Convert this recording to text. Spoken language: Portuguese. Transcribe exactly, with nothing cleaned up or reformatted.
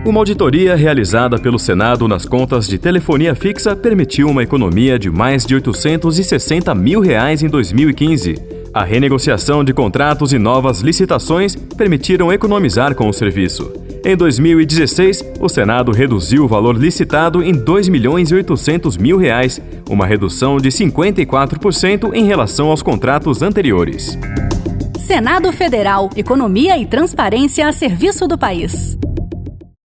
Uma auditoria realizada pelo Senado nas contas de telefonia fixa permitiu uma economia de mais de oitocentos e sessenta mil reais em dois mil e quinze. A renegociação de contratos e novas licitações permitiram economizar com o serviço. Em dois mil e dezesseis, o Senado reduziu o valor licitado em dois milhões e oitocentos mil reais, uma redução de cinquenta e quatro por cento em relação aos contratos anteriores. Senado Federal, economia e transparência a serviço do país.